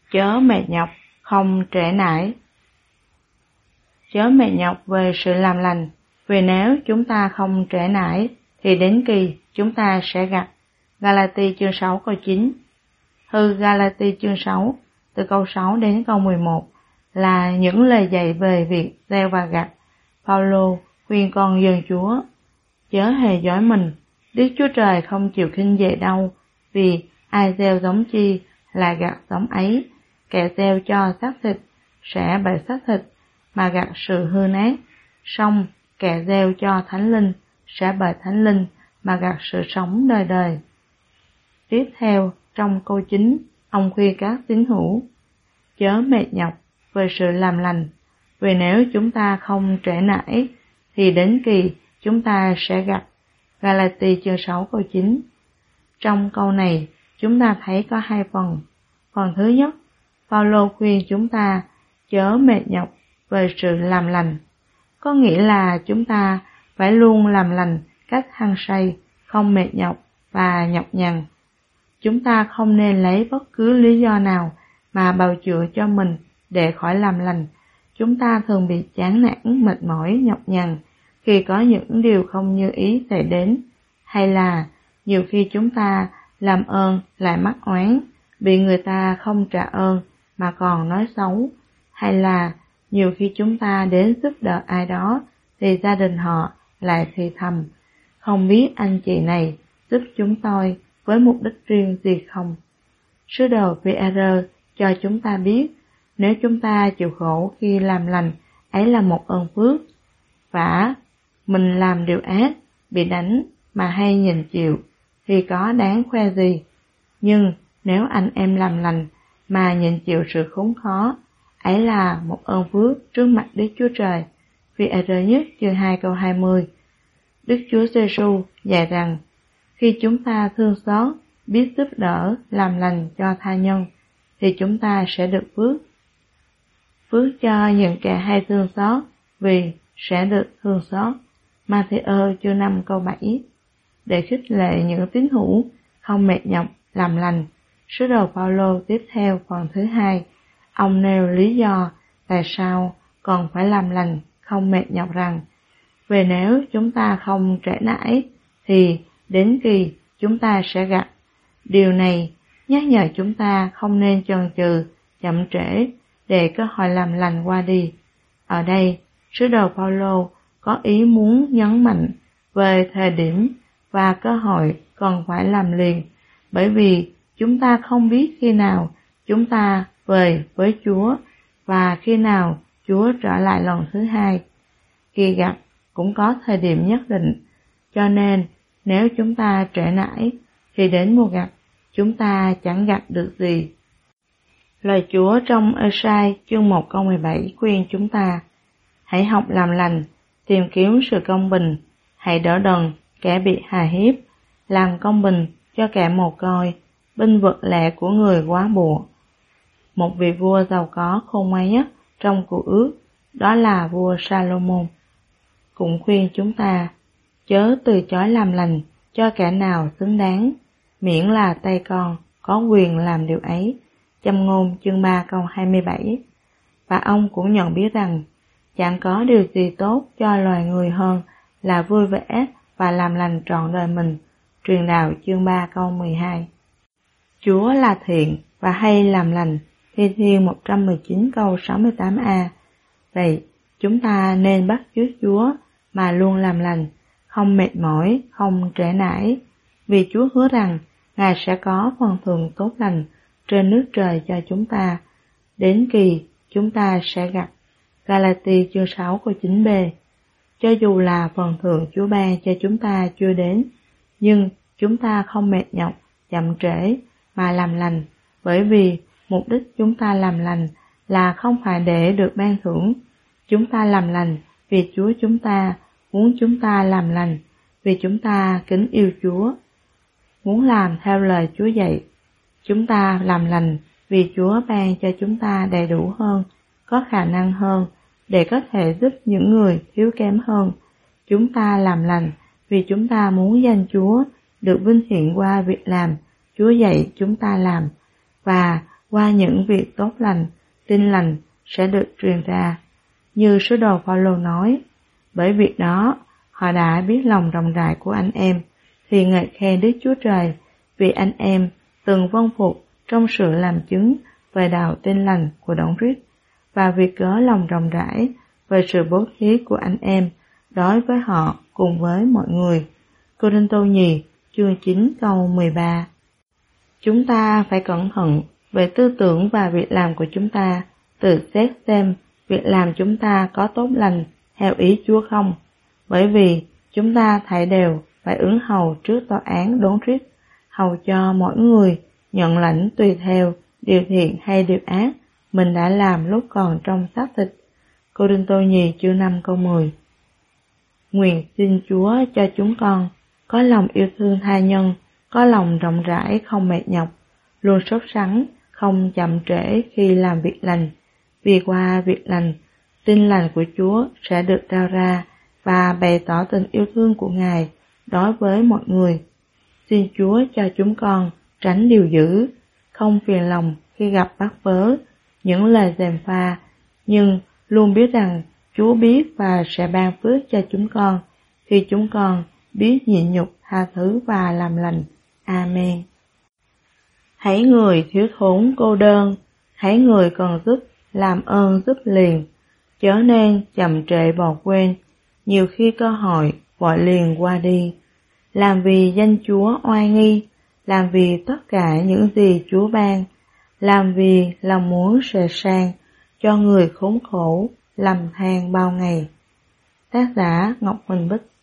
chớ mệt nhọc, không trễ nải. Chớ mệt nhọc về sự làm lành, vì nếu chúng ta không trễ nải, thì đến kỳ chúng ta sẽ gặt. Galati chương 6 câu 9. Thư Galati chương 6, từ câu 6 đến câu 11, là những lời dạy về việc gieo và gặt. Phaolô khuyên con dân Chúa, chớ hề dối mình, Đức Chúa Trời không chịu khinh dễ đâu, vì ai gieo giống chi là gặt giống ấy. Kẻ gieo cho xác thịt sẽ bởi xác thịt mà gặt sự hư nát, song kẻ gieo cho thánh linh sẽ bởi thánh linh mà gặt sự sống đời đời. Tiếp theo, trong câu 9, ông khuyên các tín hữu, chớ mệt nhọc về sự làm lành, vì nếu chúng ta không trễ nải, thì đến kỳ chúng ta sẽ gặt. Galati chương 6 câu 9. Trong câu này, chúng ta thấy có hai phần. Phần thứ nhất, Phaolô khuyên chúng ta chớ mệt nhọc về sự làm lành, có nghĩa là chúng ta phải luôn làm lành cách hăng say, không mệt nhọc và nhọc nhằn. Chúng ta không nên lấy bất cứ lý do nào mà bào chữa cho mình để khỏi làm lành. Chúng ta thường bị chán nản, mệt mỏi, nhọc nhằn khi có những điều không như ý xảy đến, hay là nhiều khi chúng ta làm ơn lại mắc oán, bị người ta không trả ơn mà còn nói xấu, hay là nhiều khi chúng ta đến giúp đỡ ai đó thì gia đình họ lại thì thầm, không biết anh chị này giúp chúng tôi với mục đích riêng gì không. Sứ đồ Phi-e-rơ cho chúng ta biết, nếu chúng ta chịu khổ khi làm lành, ấy là một ơn phước. Vả mình làm điều ác, bị đánh mà hay nhìn chịu, thì có đáng khoe gì. Nhưng nếu anh em làm lành mà nhìn chịu sự khốn khó, ấy là một ơn phước trước mặt Đức Chúa Trời. Phi-e-rơ nhất chương 2 câu 20. Đức Chúa Giêsu dạy rằng, khi chúng ta thương xót, biết giúp đỡ, làm lành cho tha nhân, thì chúng ta sẽ được phước. Phước cho những kẻ hay thương xót, vì sẽ được thương xót. Ma-thi-ơ chương 5 câu 7. Để khích lệ những tín hữu không mệt nhọc làm lành, sứ đồ Phaolô tiếp theo phần thứ hai, ông nêu lý do tại sao còn phải làm lành không mệt nhọc rằng, vì nếu chúng ta không trễ nải, thì đến kỳ chúng ta sẽ gặt. Điều này nhắc nhở chúng ta không nên chần chừ, chậm trễ để cơ hội làm lành qua đi. Ở đây, sứ đồ Phaolô có ý muốn nhấn mạnh về thời điểm và cơ hội còn phải làm liền, bởi vì chúng ta không biết khi nào chúng ta về với Chúa và khi nào Chúa trở lại lần thứ hai. Khi gặp cũng có thời điểm nhất định, cho nên nếu chúng ta trễ nải thì đến mùa gặp chúng ta chẳng gặp được gì. Lời Chúa trong Ê-sai chương 1 câu 17 khuyên chúng ta, hãy học làm lành, tìm kiếm sự công bình, hãy đỡ đần kẻ bị hà hiếp, làm công bình cho kẻ mồ côi, binh vực lẻ của người quá bụa. Một vị vua giàu có khôn ngoan nhất trong Cựu Ước, đó là vua Salomon, cũng khuyên chúng ta chớ từ chối làm lành cho kẻ nào xứng đáng, miễn là tay con có quyền làm điều ấy. Châm ngôn chương 3 câu 27. Và ông cũng nhận biết rằng chẳng có điều gì tốt cho loài người hơn là vui vẻ và làm lành trọn đời mình. Truyền đạo chương 3 câu 12. Chúa là thiện và hay làm lành. Thi Thiên 119 câu 68a. Vậy chúng ta nên bắt chước Chúa mà luôn làm lành, không mệt mỏi, không trễ nải, vì Chúa hứa rằng Ngài sẽ có phần thưởng tốt lành trên nước trời cho chúng ta. Đến kỳ chúng ta sẽ gặp. Galati chương 6 câu 9b. Cho dù là phần thưởng Chúa ban cho chúng ta chưa đến, nhưng chúng ta không mệt nhọc, chậm trễ mà làm lành, bởi vì mục đích chúng ta làm lành là không phải để được ban thưởng. Chúng ta làm lành vì Chúa chúng ta muốn chúng ta làm lành, vì chúng ta kính yêu Chúa, muốn làm theo lời Chúa dạy. Chúng ta làm lành vì Chúa ban cho chúng ta đầy đủ hơn, có khả năng hơn để có thể giúp những người yếu kém hơn. Chúng ta làm lành vì chúng ta muốn danh Chúa được vinh hiển qua việc làm Chúa dạy chúng ta làm, và qua những việc tốt lành, tin lành sẽ được truyền ra. Như sứ đồ Phaolô nói, bởi việc đó, họ đã biết lòng rộng rãi của anh em, thì ngợi khen Đức Chúa Trời, vì anh em từng vâng phục trong sự làm chứng về đạo tin lành của Đấng Christ, và việc cớ lòng rộng rãi về sự bố thí của anh em đối với họ cùng với mọi người. Cô-rinh-tô nhì chương 9 câu 13. Chúng ta phải cẩn thận về tư tưởng và việc làm của chúng ta, tự xét xem việc làm chúng ta có tốt lành theo ý Chúa không, bởi vì chúng ta thảy đều phải ứng hầu trước tòa án Đấng Christ, hầu cho mỗi người nhận lãnh tùy theo điều thiện hay điều ác mình đã làm lúc còn trong xác thịt. Cô-rinh-tô nhì chương 5 câu 10. Nguyện xin Chúa cho chúng con có lòng yêu thương tha nhân, có lòng rộng rãi không mệt nhọc, luôn sốt sắng, không chậm trễ khi làm việc lành, vì qua việc lành, tin lành của Chúa sẽ được trao ra và bày tỏ tình yêu thương của Ngài đối với mọi người. Xin Chúa cho chúng con tránh điều dữ, không phiền lòng khi gặp bắt vớ những lời gièm pha, nhưng luôn biết rằng Chúa biết và sẽ ban phước cho chúng con khi chúng con biết nhịn nhục, tha thứ và làm lành. Amen. Hãy người thiếu thốn cô đơn, hãy người cần giúp, làm ơn giúp liền, chớ nên chậm trễ bỏ quên, nhiều khi cơ hội vội liền qua đi. Làm vì danh Chúa oai nghi, làm vì tất cả những gì Chúa ban, làm vì lòng muốn sề sang, cho người khốn khổ, lầm than bao ngày. Tác giả Ngọc Huỳnh Bích.